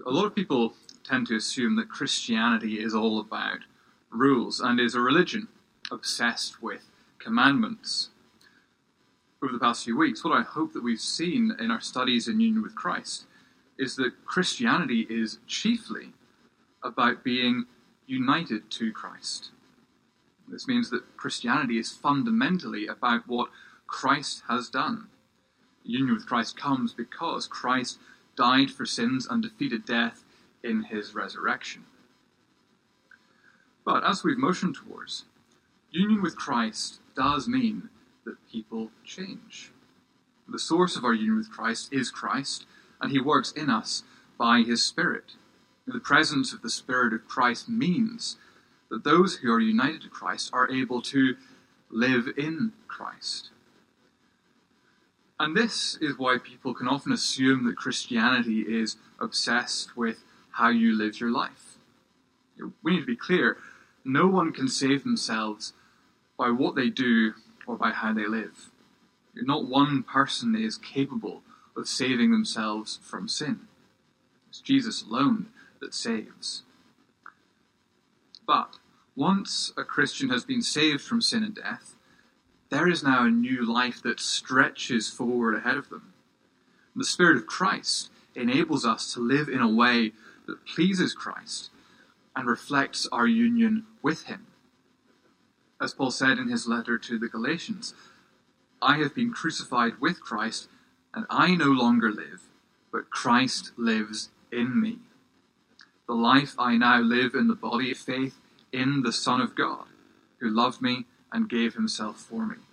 A lot of people tend to assume that Christianity is all about rules and is a religion obsessed with commandments. Over the past few weeks, what I hope that we've seen in our studies in union with Christ is that Christianity is chiefly about being united to Christ. This means that Christianity is fundamentally about what Christ has done. Union with Christ comes because Christ died for sins and defeated death in his resurrection. But as we've motioned towards, union with Christ does mean that people change. The source of our union with Christ is Christ, and he works in us by his Spirit. The presence of the Spirit of Christ means that those who are united to Christ are able to live in Christ. And this is why people can often assume that Christianity is obsessed with how you live your life. We need to be clear, no one can save themselves by what they do or by how they live. Not one person is capable of saving themselves from sin. It's Jesus alone that saves. But once a Christian has been saved from sin and death, there is now a new life that stretches forward ahead of them. The Spirit of Christ enables us to live in a way that pleases Christ and reflects our union with him. As Paul said in his letter to the Galatians, I have been crucified with Christ, and I no longer live, but Christ lives in me. The life I now live in the body of faith in the Son of God, who loved me and gave himself for me.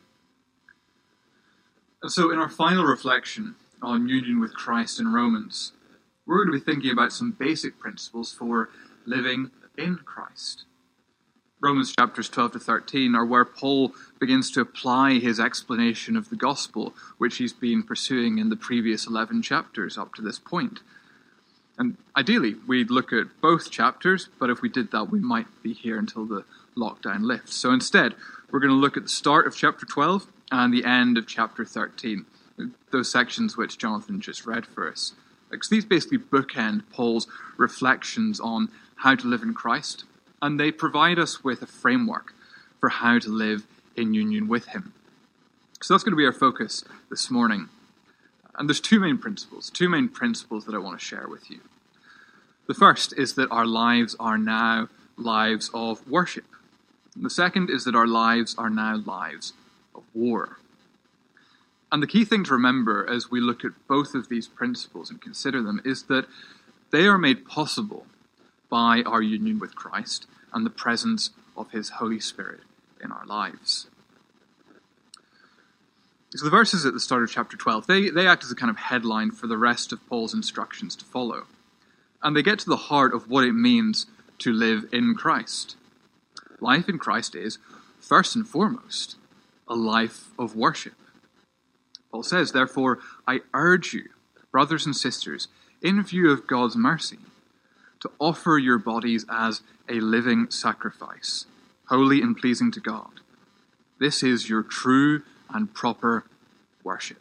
And so in our final reflection on union with Christ in Romans, we're going to be thinking about some basic principles for living in Christ. Romans chapters 12 to 13 are where Paul begins to apply his explanation of the gospel, which he's been pursuing in the previous 11 chapters up to this point. And ideally, we'd look at both chapters, but if we did that, we might be here until the lockdown lifts. So instead, we're going to look at the start of chapter 12 and the end of chapter 13, those sections which Jonathan just read for us. Because these basically bookend Paul's reflections on how to live in Christ, and they provide us with a framework for how to live in union with him. So that's going to be our focus this morning. And there's two main principles that I want to share with you. The first is that our lives are now lives of worship. And the second is that our lives are now lives of war. And the key thing to remember as we look at both of these principles and consider them is that they are made possible by our union with Christ and the presence of his Holy Spirit in our lives. So the verses at the start of chapter 12, they act as a kind of headline for the rest of Paul's instructions to follow. And they get to the heart of what it means to live in Christ. Life in Christ is, first and foremost, a life of worship. Paul says, therefore, I urge you, brothers and sisters, in view of God's mercy, to offer your bodies as a living sacrifice, holy and pleasing to God. This is your true and proper worship.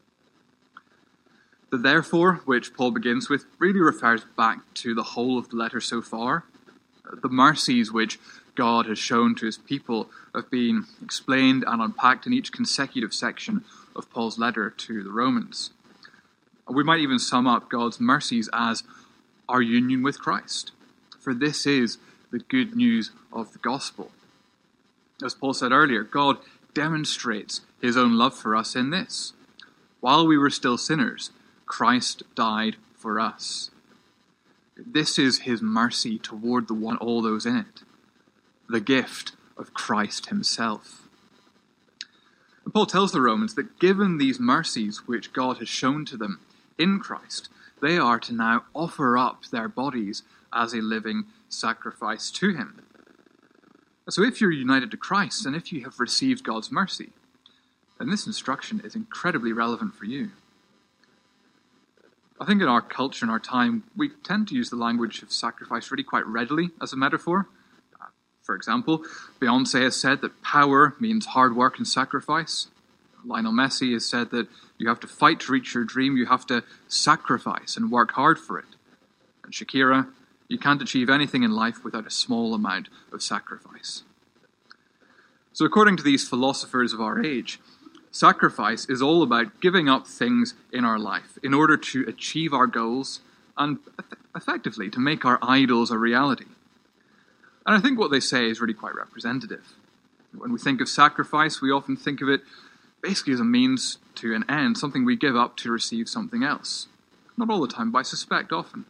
The therefore, which Paul begins with, really refers back to the whole of the letter so far. The mercies which God has shown to his people have been explained and unpacked in each consecutive section of Paul's letter to the Romans. We might even sum up God's mercies as our union with Christ, for this is the good news of the gospel. As Paul said earlier, God demonstrates his own love for us in this. While we were still sinners, Christ died for us. This is his mercy toward the one, all those in it, the gift of Christ himself. And Paul tells the Romans that given these mercies which God has shown to them in Christ, they are to now offer up their bodies as a living sacrifice to him. So if you're united to Christ and if you have received God's mercy, then this instruction is incredibly relevant for you. I think in our culture, in our time, we tend to use the language of sacrifice really quite readily as a metaphor. For example, Beyoncé has said that power means hard work and sacrifice. Lionel Messi has said that you have to fight to reach your dream, you have to sacrifice and work hard for it. And Shakira, you can't achieve anything in life without a small amount of sacrifice. So according to these philosophers of our age, sacrifice is all about giving up things in our life in order to achieve our goals and effectively to make our idols a reality. And I think what they say is really quite representative. When we think of sacrifice, we often think of it basically as a means to an end, something we give up to receive something else. Not all the time, but I suspect often.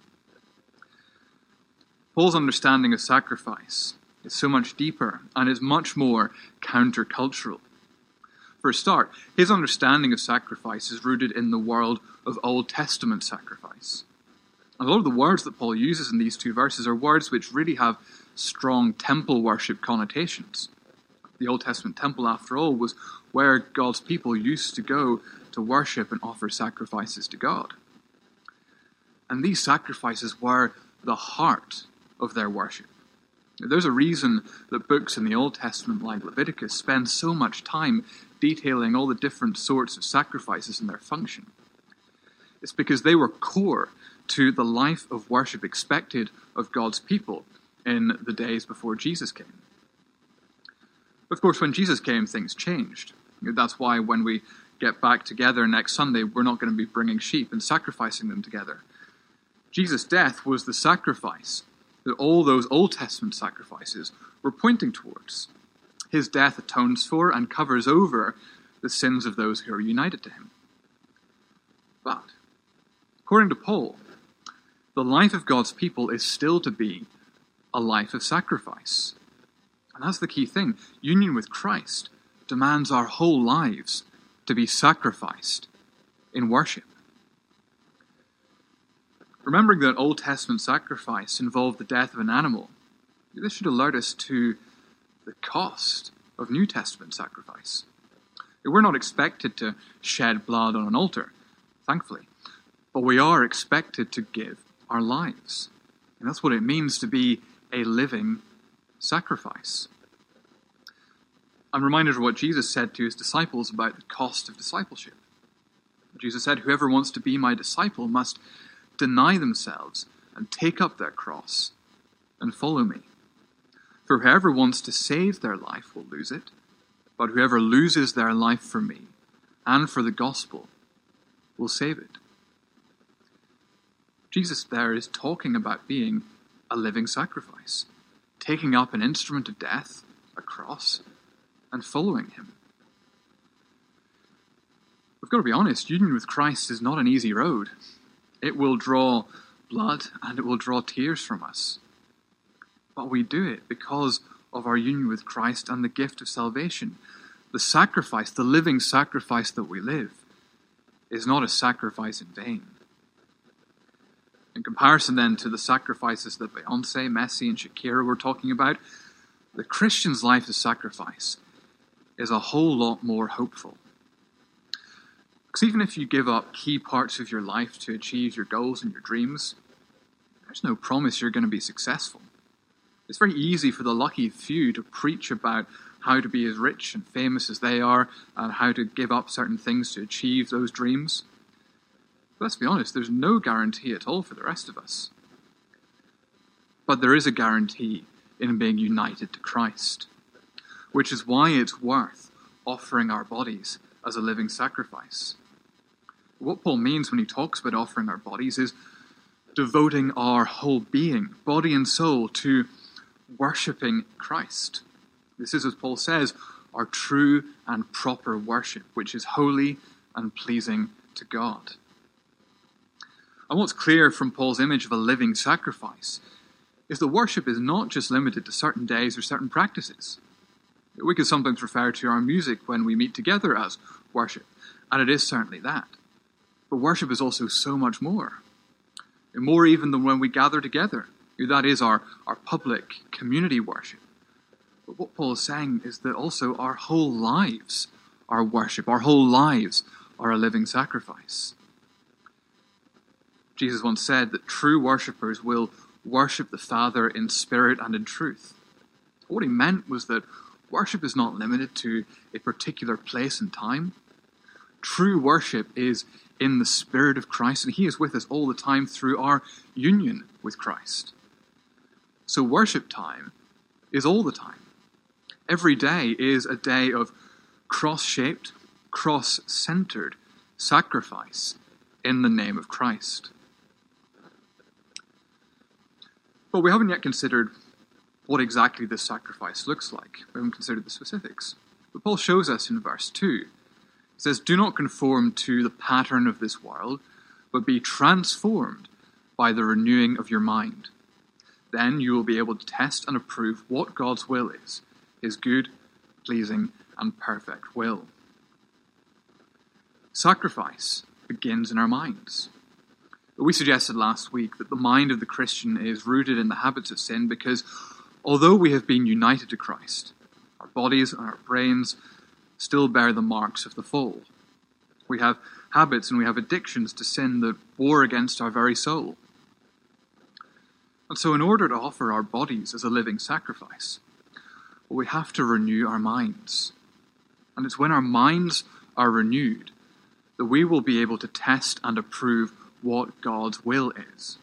Paul's understanding of sacrifice is so much deeper and is much more countercultural. For a start, his understanding of sacrifice is rooted in the world of Old Testament sacrifice. And a lot of the words that Paul uses in these two verses are words which really have strong temple worship connotations. The Old Testament temple, after all, was where God's people used to go to worship and offer sacrifices to God. And these sacrifices were the heart of their worship. There's a reason that books in the Old Testament, like Leviticus, spend so much time detailing all the different sorts of sacrifices and their function. It's because they were core to the life of worship expected of God's people in the days before Jesus came. Of course, when Jesus came, things changed. That's why when we get back together next Sunday, we're not going to be bringing sheep and sacrificing them together. Jesus' death was the sacrifice that all those Old Testament sacrifices were pointing towards. His death atones for and covers over the sins of those who are united to him. But, according to Paul, the life of God's people is still to be a life of sacrifice. And that's the key thing. Union with Christ demands our whole lives to be sacrificed in worship. Remembering that Old Testament sacrifice involved the death of an animal, this should alert us to the cost of New Testament sacrifice. We're not expected to shed blood on an altar, thankfully, but we are expected to give our lives. And that's what it means to be a living sacrifice. I'm reminded of what Jesus said to his disciples about the cost of discipleship. Jesus said, "Whoever wants to be my disciple must deny themselves and take up their cross and follow me. For whoever wants to save their life will lose it, but whoever loses their life for me and for the gospel will save it." Jesus there is talking about being a living sacrifice, taking up an instrument of death, a cross, and following him. We've got to be honest, union with Christ is not an easy road. It will draw blood and it will draw tears from us. But we do it because of our union with Christ and the gift of salvation. The sacrifice, the living sacrifice that we live, is not a sacrifice in vain. In comparison then to the sacrifices that Beyonce, Messi and Shakira were talking about, the Christian's life of sacrifice is a whole lot more hopeful. Because even if you give up key parts of your life to achieve your goals and your dreams, there's no promise you're going to be successful. It's very easy for the lucky few to preach about how to be as rich and famous as they are and how to give up certain things to achieve those dreams. But let's be honest, there's no guarantee at all for the rest of us. But there is a guarantee in being united to Christ, which is why it's worth offering our bodies as a living sacrifice. What Paul means when he talks about offering our bodies is devoting our whole being, body and soul, to worshipping Christ. This is, as Paul says, our true and proper worship, which is holy and pleasing to God. And what's clear from Paul's image of a living sacrifice is that worship is not just limited to certain days or certain practices. We could sometimes refer to our music when we meet together as worship, and it is certainly that. But worship is also so much more. And more even than when we gather together. That is our public community worship. But what Paul is saying is that also our whole lives are worship. Our whole lives are a living sacrifice. Jesus once said that true worshippers will worship the Father in spirit and in truth. What he meant was that worship is not limited to a particular place and time. True worship is in the Spirit of Christ, and he is with us all the time through our union with Christ. So worship time is all the time. Every day is a day of cross-shaped, cross-centered sacrifice in the name of Christ. But we haven't yet considered what exactly this sacrifice looks like. We haven't considered the specifics. But Paul shows us in verse 2. He says, "Do not conform to the pattern of this world, but be transformed by the renewing of your mind. Then you will be able to test and approve what God's will is, his good, pleasing, and perfect will." Sacrifice begins in our minds. We suggested last week that the mind of the Christian is rooted in the habits of sin because although we have been united to Christ, our bodies and our brains still bear the marks of the fall. We have habits and we have addictions to sin that war against our very soul. And so in order to offer our bodies as a living sacrifice, we have to renew our minds. And it's when our minds are renewed that we will be able to test and approve what God's will is.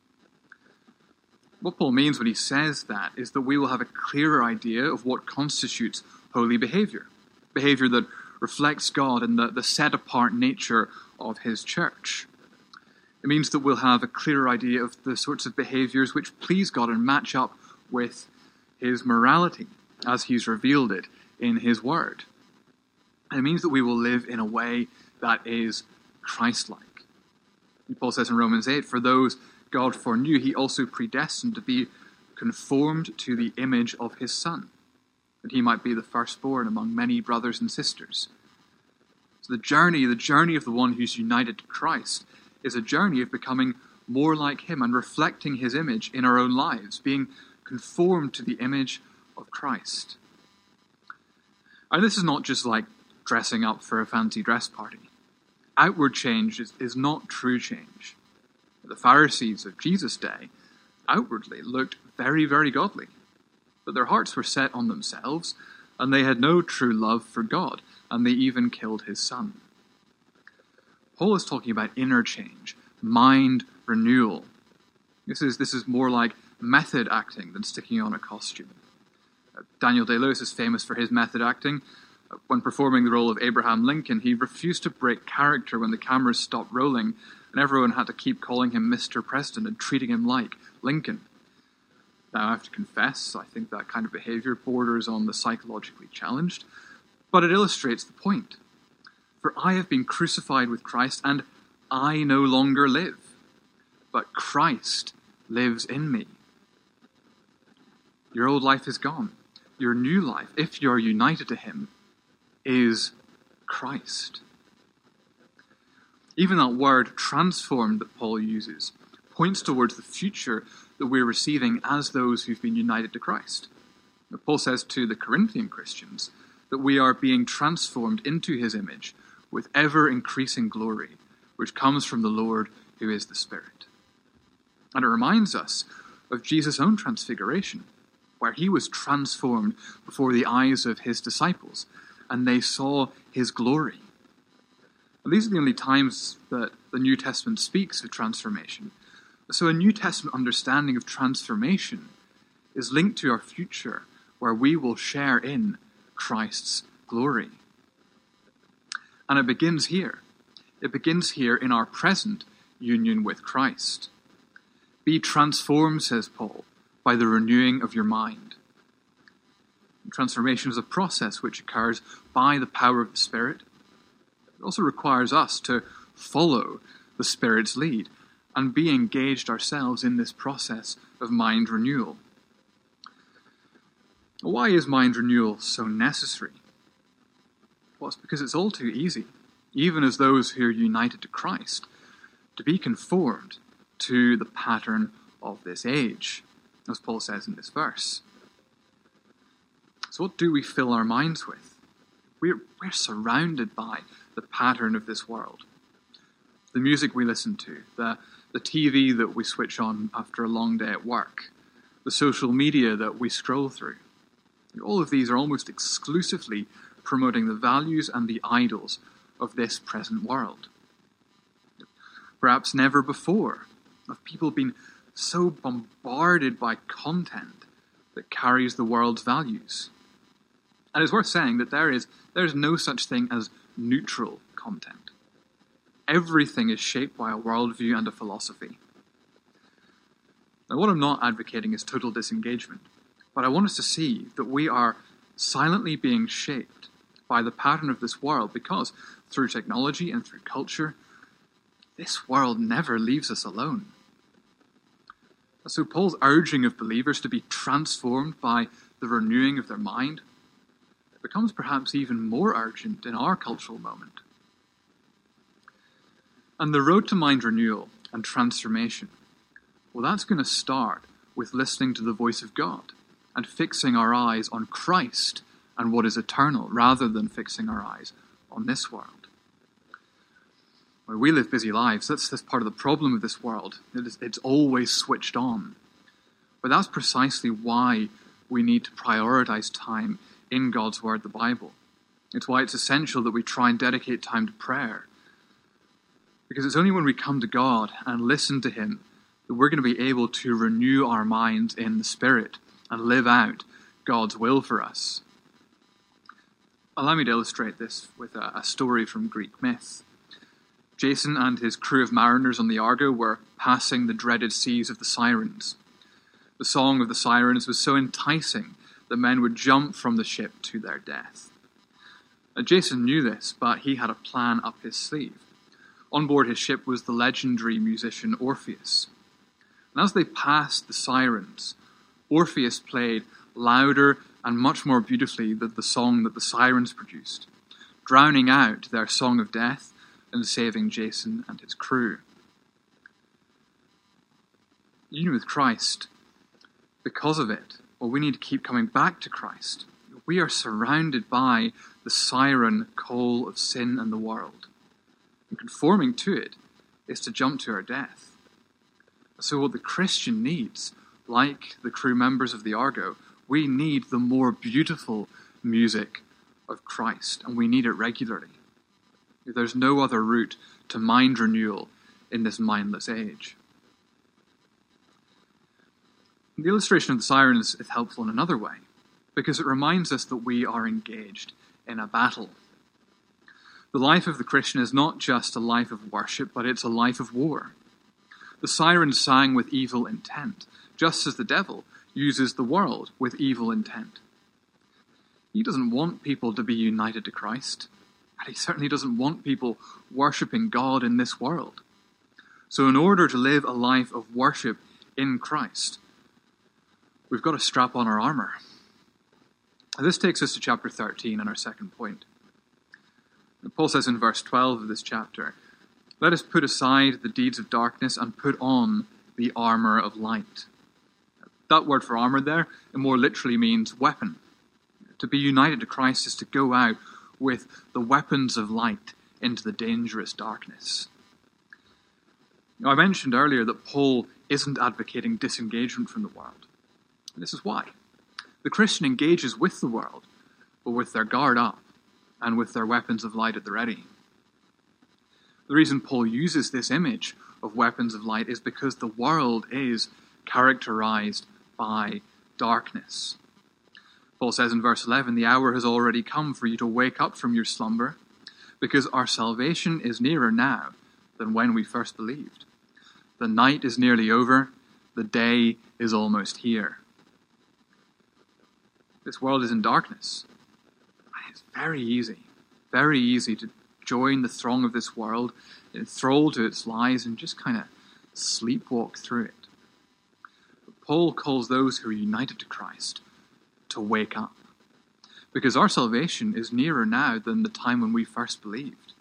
What Paul means when he says that is that we will have a clearer idea of what constitutes holy behavior that reflects God and the set-apart nature of his church. It means that we'll have a clearer idea of the sorts of behaviors which please God and match up with his morality as he's revealed it in his word. And it means that we will live in a way that is Christ-like. Paul says in Romans 8, "For those God foreknew, he also predestined to be conformed to the image of his Son, that he might be the firstborn among many brothers and sisters." So the journey of the one who's united to Christ is a journey of becoming more like him and reflecting his image in our own lives, being conformed to the image of Christ. And this is not just like dressing up for a fancy dress party. Outward change is not true change. The Pharisees of Jesus' day outwardly looked very, very godly, but their hearts were set on themselves, and they had no true love for God, and they even killed his Son. Paul is talking about inner change, mind renewal. This is more like method acting than sticking on a costume. Daniel Day-Lewis is famous for his method acting. When performing the role of Abraham Lincoln, he refused to break character when the cameras stopped rolling, and everyone had to keep calling him Mr. President and treating him like Lincoln. Now, I have to confess, I think that kind of behavior borders on the psychologically challenged, but it illustrates the point. "For I have been crucified with Christ, and I no longer live, but Christ lives in me." Your old life is gone. Your new life, if you are united to him, is Christ. Even that word transformed that Paul uses points towards the future that we're receiving as those who've been united to Christ. Paul says to the Corinthian Christians that we are being transformed into his image with ever-increasing glory, which comes from the Lord who is the Spirit. And it reminds us of Jesus' own transfiguration, where he was transformed before the eyes of his disciples, and they saw his glory. And these are the only times that the New Testament speaks of transformation. So a New Testament understanding of transformation is linked to our future, where we will share in Christ's glory. And it begins here. It begins here in our present union with Christ. "Be transformed," says Paul, "by the renewing of your mind." Transformation is a process which occurs by the power of the Spirit. It also requires us to follow the Spirit's lead and be engaged ourselves in this process of mind renewal. Why is mind renewal so necessary? Well, it's because it's all too easy, even as those who are united to Christ, to be conformed to the pattern of this age, as Paul says in this verse. So what do we fill our minds with? We're surrounded by the pattern of this world. The music we listen to, the TV that we switch on after a long day at work, the social media that we scroll through. All of these are almost exclusively promoting the values and the idols of this present world. Perhaps never before have people been so bombarded by content that carries the world's values. And it's worth saying that there is no such thing as neutral content. Everything is shaped by a worldview and a philosophy. Now, what I'm not advocating is total disengagement, but I want us to see that we are silently being shaped by the pattern of this world because through technology and through culture, this world never leaves us alone. So Paul's urging of believers to be transformed by the renewing of their mind becomes perhaps even more urgent in our cultural moment. And the road to mind renewal and transformation, well, that's going to start with listening to the voice of God and fixing our eyes on Christ and what is eternal, rather than fixing our eyes on this world. Where we live busy lives, that's part of the problem of this world. It's always switched on. But that's precisely why we need to prioritize time in God's Word, the Bible. It's why it's essential that we try and dedicate time to prayer. Because it's only when we come to God and listen to Him that we're going to be able to renew our minds in the Spirit and live out God's will for us. Allow me to illustrate this with a story from Greek myth. Jason and his crew of mariners on the Argo were passing the dreaded seas of the Sirens. The song of the Sirens was so enticing that men would jump from the ship to their death. Jason knew this, but he had a plan up his sleeve. On board his ship was the legendary musician Orpheus. And as they passed the Sirens, Orpheus played louder and much more beautifully than the song that the Sirens produced, drowning out their song of death and saving Jason and his crew. Union with Christ, because of it, well, we need to keep coming back to Christ. We are surrounded by the siren call of sin and the world. And conforming to it is to jump to our death. So what the Christian needs, like the crew members of the Argo, we need the more beautiful music of Christ, and we need it regularly. There's no other route to mind renewal in this mindless age. The illustration of the Sirens is helpful in another way, because it reminds us that we are engaged in a battle. The life of the Christian is not just a life of worship, but it's a life of war. The Sirens sang with evil intent, just as the devil uses the world with evil intent. He doesn't want people to be united to Christ, and he certainly doesn't want people worshipping God in this world. So in order to live a life of worship in Christ, we've got to strap on our armor. And this takes us to chapter 13 and our second point. Paul says in verse 12 of this chapter, "Let us put aside the deeds of darkness and put on the armor of light." That word for armor there, it more literally means weapon. To be united to Christ is to go out with the weapons of light into the dangerous darkness. Now, I mentioned earlier that Paul isn't advocating disengagement from the world. And this is why. The Christian engages with the world, but with their guard up and with their weapons of light at the ready. The reason Paul uses this image of weapons of light is because the world is characterized by darkness. Paul says in verse 11, "The hour has already come for you to wake up from your slumber, because our salvation is nearer now than when we first believed. The night is nearly over, the day is almost here." This world is in darkness. It's very easy to join the throng of this world, enthralled to its lies, and just kind of sleepwalk through it. But Paul calls those who are united to Christ to wake up, because our salvation is nearer now than the time when we first believed.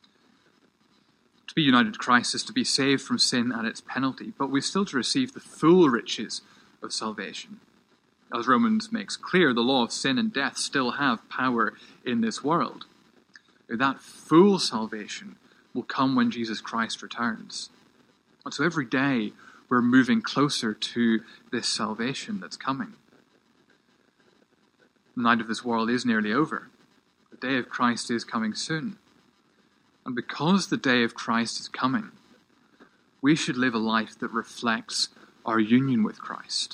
To be united to Christ is to be saved from sin and its penalty, but we're still to receive the full riches of salvation. As Romans makes clear, the law of sin and death still have power in this world. That full salvation will come when Jesus Christ returns. And so every day we're moving closer to this salvation that's coming. The night of this world is nearly over. The day of Christ is coming soon. And because the day of Christ is coming, we should live a life that reflects our union with Christ.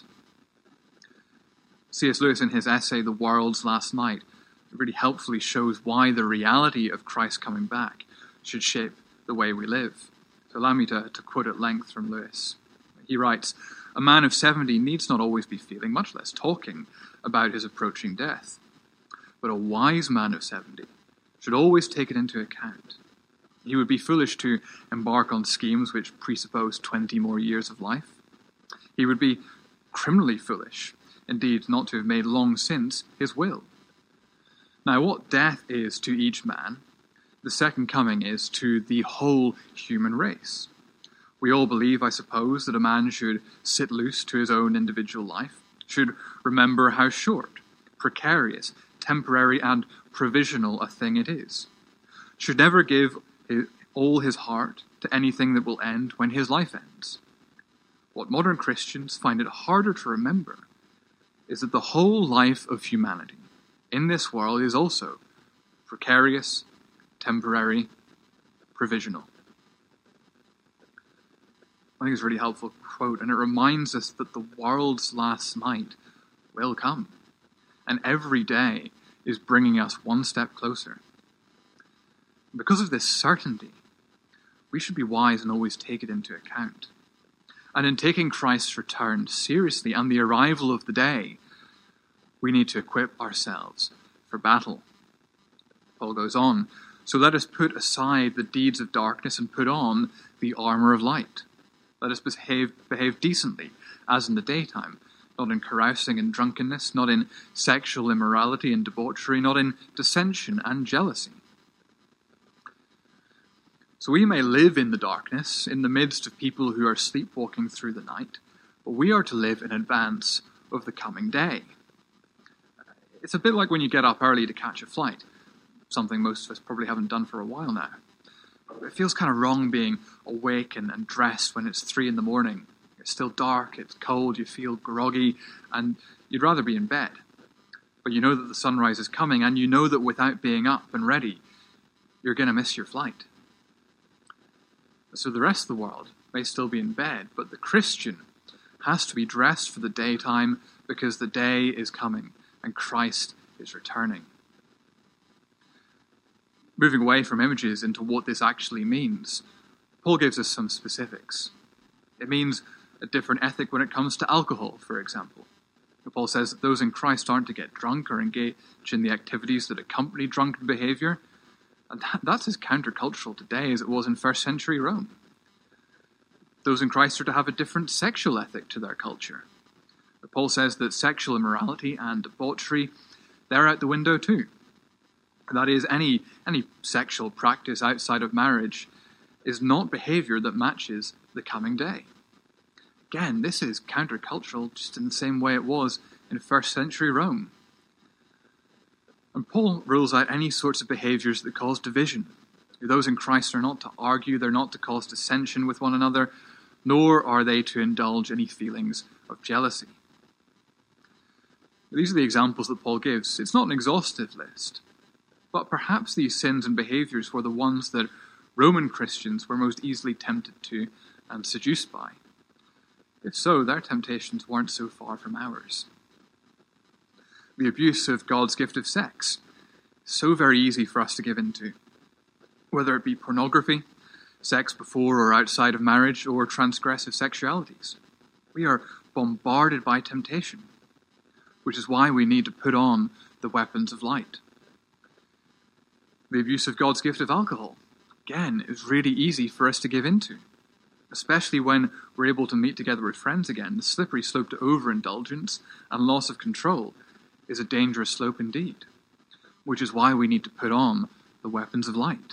C.S. Lewis, in his essay, The World's Last Night, really helpfully shows why the reality of Christ coming back should shape the way we live. So allow me to quote at length from Lewis. He writes, "A man of 70 needs not always be feeling, much less talking, about his approaching death. But a wise man of 70 should always take it into account. He would be foolish to embark on schemes which presuppose 20 more years of life. He would be criminally foolish, indeed, not to have made long since his will. Now, what death is to each man, the second coming is to the whole human race. We all believe, I suppose, that a man should sit loose to his own individual life, should remember how short, precarious, temporary, and provisional a thing it is, should never give all his heart to anything that will end when his life ends. What modern Christians find it harder to remember is that the whole life of humanity in this world is also precarious, temporary, provisional." I think it's a really helpful quote, and it reminds us that the world's last night will come, and every day is bringing us one step closer. Because of this certainty, we should be wise and always take it into account. And in taking Christ's return seriously and the arrival of the day, we need to equip ourselves for battle. Paul goes on, "So let us put aside the deeds of darkness and put on the armor of light. Let us behave decently, as in the daytime, not in carousing and drunkenness, not in sexual immorality and debauchery, not in dissension and jealousy." So we may live in the darkness, in the midst of people who are sleepwalking through the night, but we are to live in advance of the coming day. It's a bit like when you get up early to catch a flight, something most of us probably haven't done for a while now. It feels kind of wrong being awake and dressed when it's 3 a.m. It's still dark, it's cold, you feel groggy, and you'd rather be in bed. But you know that the sunrise is coming, and you know that without being up and ready, you're going to miss your flight. So the rest of the world may still be in bed, but the Christian has to be dressed for the daytime because the day is coming and Christ is returning. Moving away from images into what this actually means, Paul gives us some specifics. It means a different ethic when it comes to alcohol, for example. Paul says that those in Christ aren't to get drunk or engage in the activities that accompany drunken behavior. And that's as countercultural today as it was in first century Rome. Those in Christ are to have a different sexual ethic to their culture. Paul says that sexual immorality and debauchery, they're out the window too. That is, any sexual practice outside of marriage is not behavior that matches the coming day. Again, this is countercultural just in the same way it was in first century Rome. And Paul rules out any sorts of behaviors that cause division. Those in Christ are not to argue, they're not to cause dissension with one another, nor are they to indulge any feelings of jealousy. These are the examples that Paul gives. It's not an exhaustive list, but perhaps these sins and behaviors were the ones that Roman Christians were most easily tempted to and seduced by. If so, their temptations weren't so far from ours. The abuse of God's gift of sex is so very easy for us to give into, whether it be pornography, sex before or outside of marriage, or transgressive sexualities. We are bombarded by temptation, which is why we need to put on the weapons of light. The abuse of God's gift of alcohol, again, is really easy for us to give into, especially when we're able to meet together with friends again. The slippery slope to overindulgence and loss of control is a dangerous slope indeed, which is why we need to put on the weapons of light.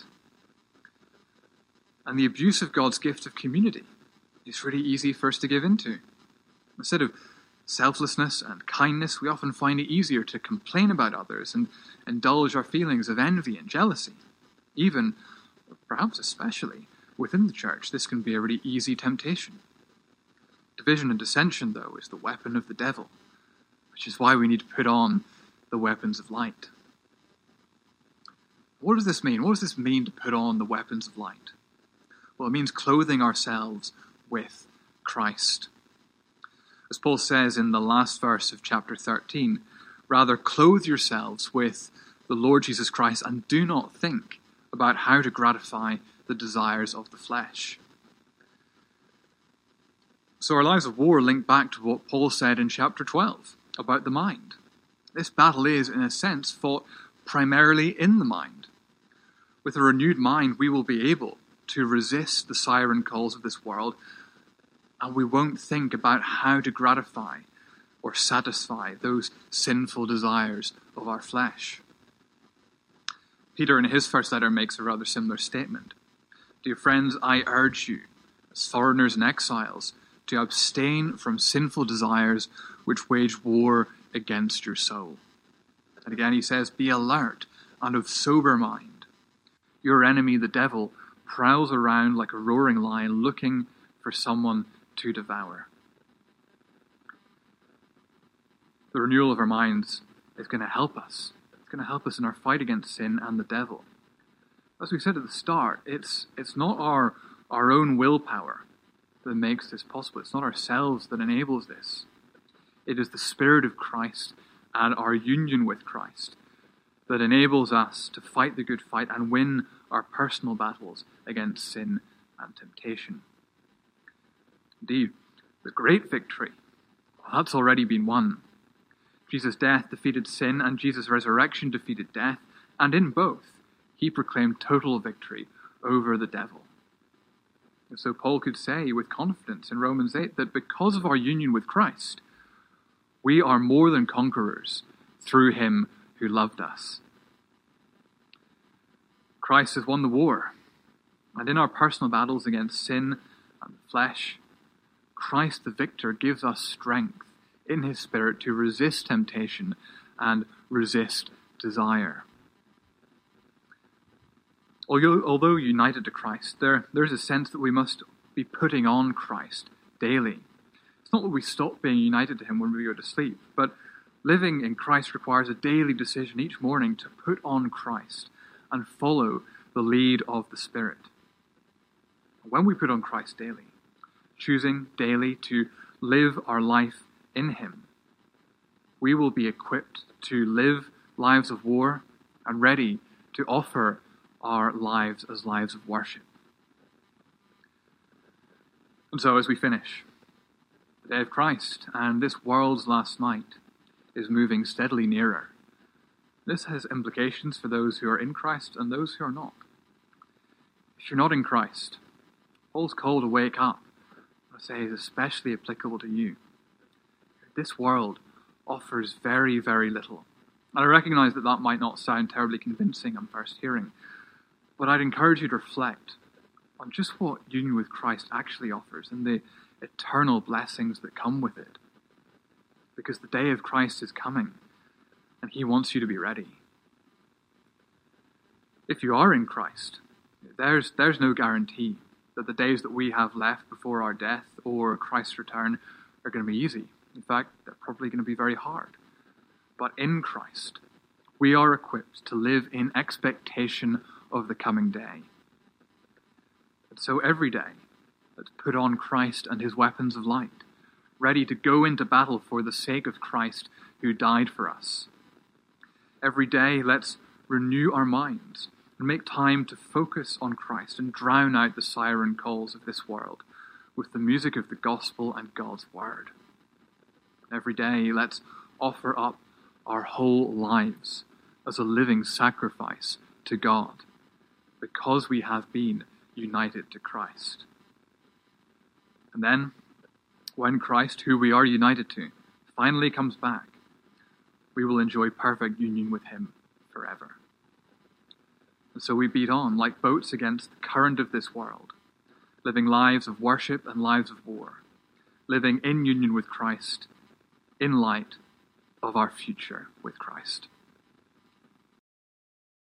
And the abuse of God's gift of community is really easy for us to give into. Instead of selflessness and kindness, we often find it easier to complain about others and indulge our feelings of envy and jealousy. Even, perhaps especially, within the church, this can be a really easy temptation. Division and dissension, though, is the weapon of the devil, which is why we need to put on the weapons of light. What does this mean? What does this mean to put on the weapons of light? Well, it means clothing ourselves with Christ. As Paul says in the last verse of chapter 13, rather clothe yourselves with the Lord Jesus Christ and do not think about how to gratify the desires of the flesh. So our lives of war link back to what Paul said in chapter 12 about the mind. This battle is, in a sense, fought primarily in the mind. With a renewed mind, we will be able to resist the siren calls of this world, and we won't think about how to gratify or satisfy those sinful desires of our flesh. Peter, in his first letter, makes a rather similar statement. Dear friends, I urge you, as foreigners and exiles, to abstain from sinful desires which wage war against your soul. And again he says, be alert and of sober mind. Your enemy, the devil, prowls around like a roaring lion looking for someone to devour. The renewal of our minds is going to help us. It's going to help us in our fight against sin and the devil. As we said at the start, it's not our own willpower that makes this possible. It's not ourselves that enables this. It is the Spirit of Christ and our union with Christ that enables us to fight the good fight and win our personal battles against sin and temptation. Indeed, the great victory, that's already been won. Jesus' death defeated sin and Jesus' resurrection defeated death, and in both, he proclaimed total victory over the devil. And so Paul could say with confidence in Romans 8 that because of our union with Christ, we are more than conquerors through him who loved us. Christ has won the war, and in our personal battles against sin and the flesh, Christ the victor gives us strength in his Spirit to resist temptation and resist desire. Although united to Christ, there's a sense that we must be putting on Christ daily. It's not that we stop being united to him when we go to sleep, but living in Christ requires a daily decision each morning to put on Christ and follow the lead of the Spirit. When we put on Christ daily, choosing daily to live our life in him, we will be equipped to live lives of war and ready to offer our lives as lives of worship. And so as we finish, the day of Christ and this world's last night is moving steadily nearer. This has implications for those who are in Christ and those who are not. If you're not in Christ, Paul's call to wake up, I say, is especially applicable to you. This world offers very, very little. And I recognize that might not sound terribly convincing on first hearing, but I'd encourage you to reflect on just what union with Christ actually offers and the eternal blessings that come with it. Because the day of Christ is coming, and he wants you to be ready. If you are in Christ, there's no guarantee that the days that we have left before our death or Christ's return are going to be easy. In fact, they're probably going to be very hard. But in Christ, we are equipped to live in expectation of the coming day. And so every day, let's put on Christ and his weapons of light, ready to go into battle for the sake of Christ who died for us. Every day, let's renew our minds and make time to focus on Christ and drown out the siren calls of this world with the music of the gospel and God's word. Every day, let's offer up our whole lives as a living sacrifice to God because we have been united to Christ. And then, when Christ, who we are united to, finally comes back, we will enjoy perfect union with him forever. And so we beat on like boats against the current of this world, living lives of worship and lives of war, living in union with Christ in light of our future with Christ.